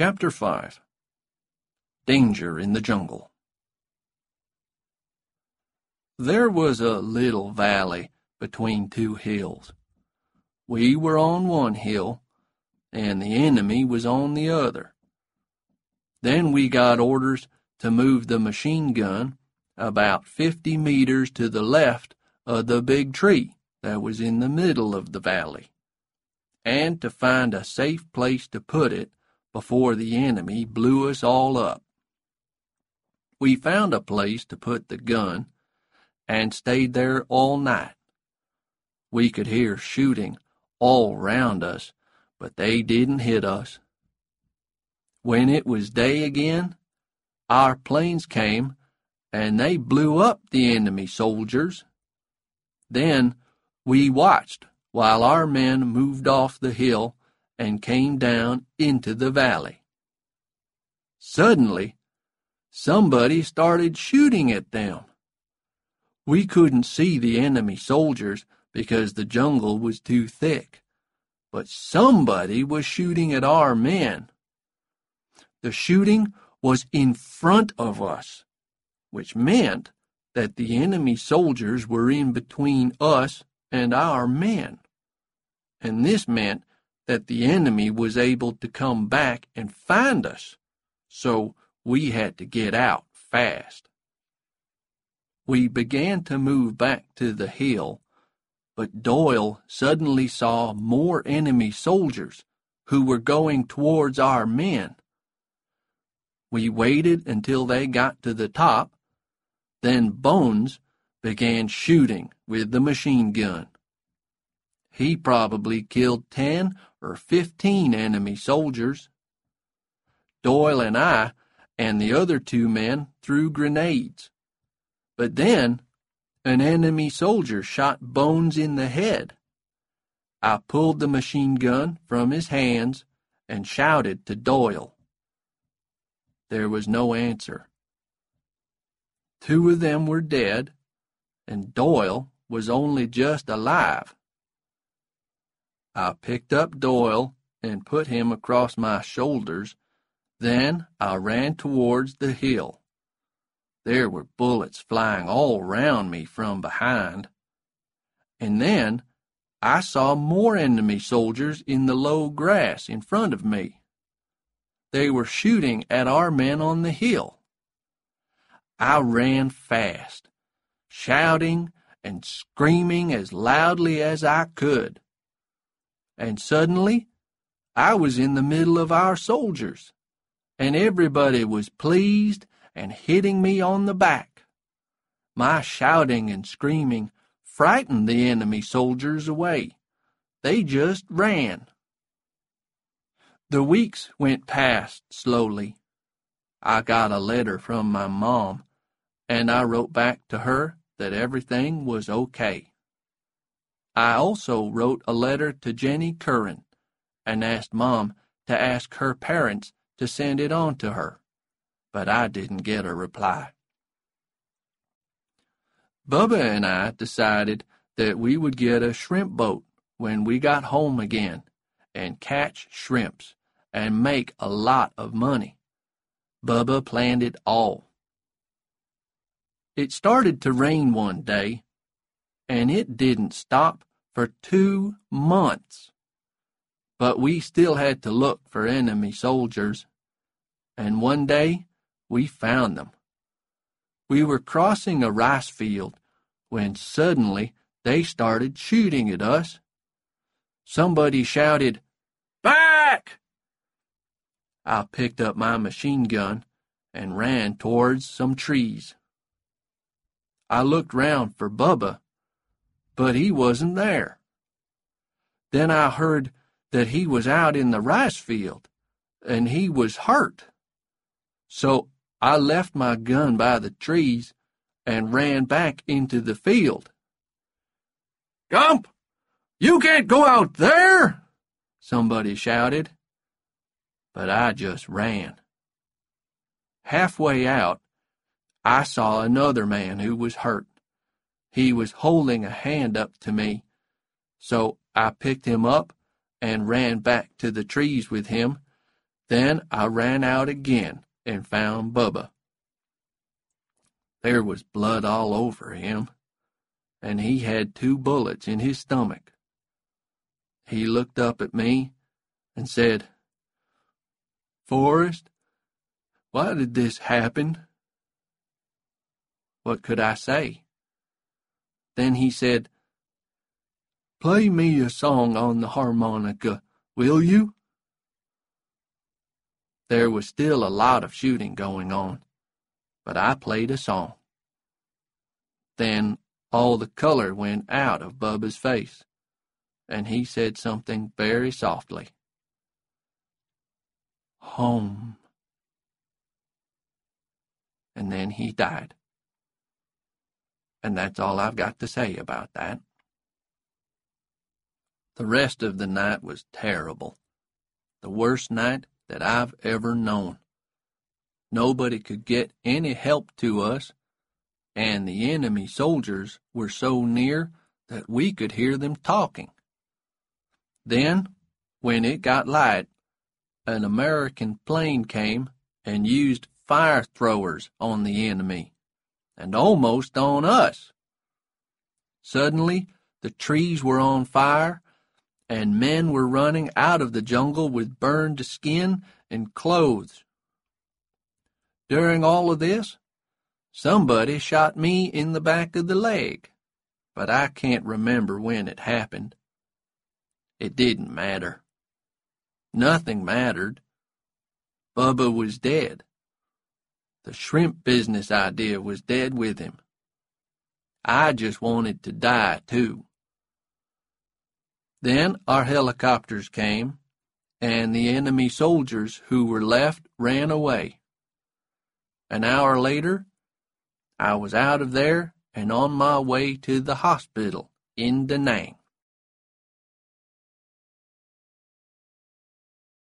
Chapter 5. Danger in the Jungle. There was a little valley between two hills. We were on one hill, and the enemy was on the other. Then we got orders to move the machine gun about 50 meters to the left of the big tree that was in the middle of the valley, and to find a safe place to put it before the enemy blew us all up. We found a place to put the gun and stayed there all night. We could hear shooting all round us, but they didn't hit us. When it was day again, our planes came and they blew up the enemy soldiers. Then we watched while our men moved off the hill and came down into the valley. Suddenly, somebody started shooting at them. We couldn't see the enemy soldiers because the jungle was too thick, but somebody was shooting at our men. The shooting was in front of us, which meant that the enemy soldiers were in between us and our men. And this meant that the enemy was able to come back and find us, so we had to get out fast. We began to move back to the hill, but Doyle suddenly saw more enemy soldiers who were going towards our men. We waited until they got to the top, then Bones began shooting with the machine gun. He probably killed 10 or 15 enemy soldiers. Doyle and I and the other two men threw grenades. But then an enemy soldier shot Bones in the head. I pulled the machine gun from his hands and shouted to Doyle. There was no answer. 2 of them were dead, and Doyle was only just alive. I picked up Doyle and put him across my shoulders. Then I ran towards the hill. There were bullets flying all round me from behind. And then I saw more enemy soldiers in the low grass in front of me. They were shooting at our men on the hill. I ran fast, shouting and screaming as loudly as I could. And suddenly, I was in the middle of our soldiers, and everybody was pleased and hitting me on the back. My shouting and screaming frightened the enemy soldiers away. They just ran. The weeks went past slowly. I got a letter from my mom, and I wrote back to her that everything was okay. I also wrote a letter to Jenny Curran and asked Mom to ask her parents to send it on to her, but I didn't get a reply. Bubba and I decided that we would get a shrimp boat when we got home again and catch shrimps and make a lot of money. Bubba planned it all. It started to rain one day, and it didn't stop for 2 months. But we still had to look for enemy soldiers, and one day we found them. We were crossing a rice field when suddenly they started shooting at us. Somebody shouted, "Back!" I picked up my machine gun and ran towards some trees. I looked round for Bubba, but he wasn't there. Then I heard that he was out in the rice field, and he was hurt. So I left my gun by the trees and ran back into the field. "Gump, you can't go out there!" somebody shouted. But I just ran. Halfway out, I saw another man who was hurt. He was holding a hand up to me, so I picked him up and ran back to the trees with him. Then I ran out again and found Bubba. There was blood all over him, and he had 2 bullets in his stomach. He looked up at me and said, "Forrest, why did this happen?" What could I say? Then he said, "Play me a song on the harmonica, will you?" There was still a lot of shooting going on, but I played a song. Then all the color went out of Bubba's face, and he said something very softly. "Home." And then he died. And that's all I've got to say about that. The rest of the night was terrible. The worst night that I've ever known. Nobody could get any help to us, and the enemy soldiers were so near that we could hear them talking. Then, when it got light, an American plane came and used fire throwers on the enemy, and almost on us. Suddenly, the trees were on fire, and men were running out of the jungle with burned skin and clothes. During all of this, somebody shot me in the back of the leg, but I can't remember when it happened. It didn't matter. Nothing mattered. Bubba was dead. The shrimp business idea was dead with him. I just wanted to die, too. Then our helicopters came, and the enemy soldiers who were left ran away. An hour later, I was out of there and on my way to the hospital in Da Nang.